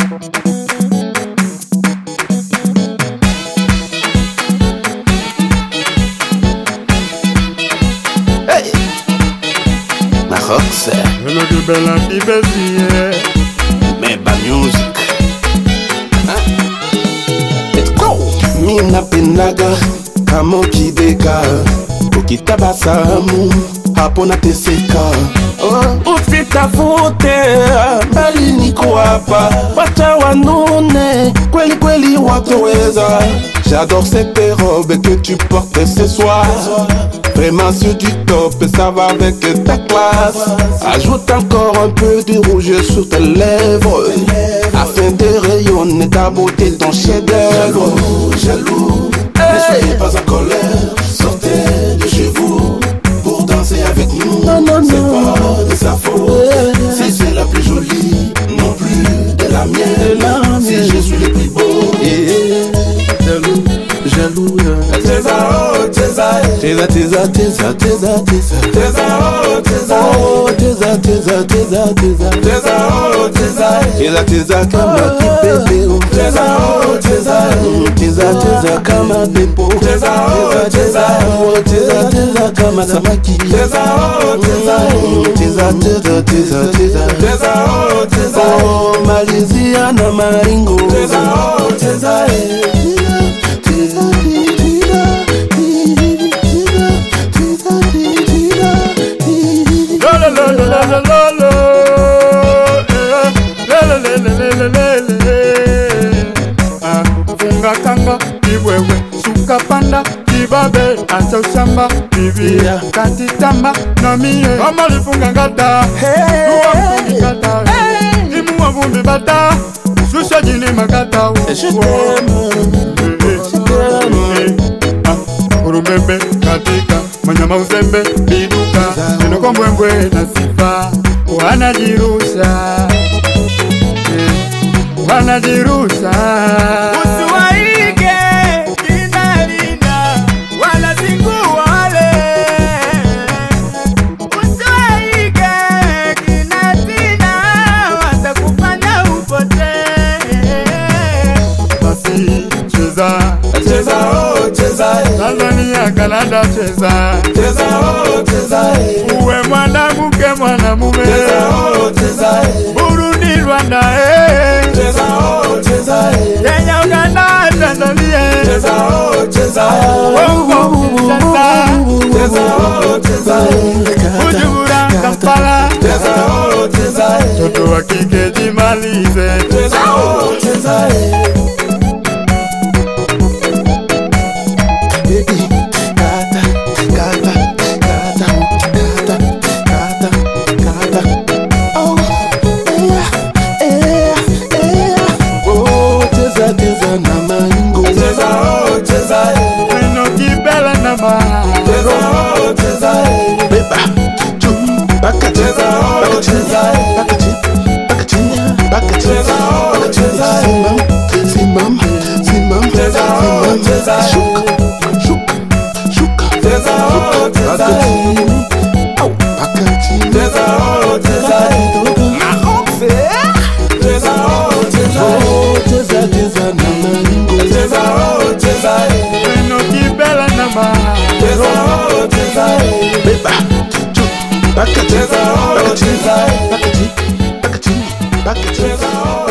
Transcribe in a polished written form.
Hey, Maroc c'est Hello du bel anti-bézier. mais ba music. Let's go. Mina penaga kama ukideka ukitabasamu hapo nateseka. Usitafute bali niko hapa, wacha wanune kweli kweli watoweza. J'adore cette robe que tu portes ce soir. Vraiment sur du top et ça va avec ta classe. Ajoute encore un peu de rouge sur tes lèvres afin de rayonner ta beauté, ton chef-d'œuvre. Jaloux, ne soyez pas en colère. Sortez de chez vous pour danser avec nous. C'est pas de sa faute si c'est la plus jolie, non plus de la mienne. Si je suis le plus beau. Jaloux, jaloux. Teza, oh, teza, teza, teza, teza, teza, teza, teza, oh, teza, oh, teza, teza, teza, teza, teza, oh, teza, teza, teza, kama kipepeo. Teza, oh, teza, teza, teza, kama pepo. Teza, oh, teza, teza, teza, kama samaki. Teza, oh, teza, teza, teza, teza, teza, teza, oh, teza, oh, malizia na maringo. Teza, oh, teza, funga kanga ibwewe suka panda ibabe acha ushamba bibia katitamba na mie mama lifunga ngata uwafungi kata imu wavumbi bata susha jini makata urumembe katika manyama uzembe biduka neno kwa mbwembwe na sifa wanajirusha wanajirusha. Usiwaige kinalina wala siku wale, usiwaige kinatina watakufanya upotee. Basi cheza cheza oh cheza, Tanzania Canada cheza cheza oh cheza, uwe mwanamke mwanamume cheza oh cheza, Burundi Rwanda cheza oh cheza, Kenya Uganda Tanzania cheza oh cheza, Kongo Kinshasa cheza oh cheza, Bujumbura Kampala cheza oh cheza, toto wa kike jimalize cheza oh cheza. Back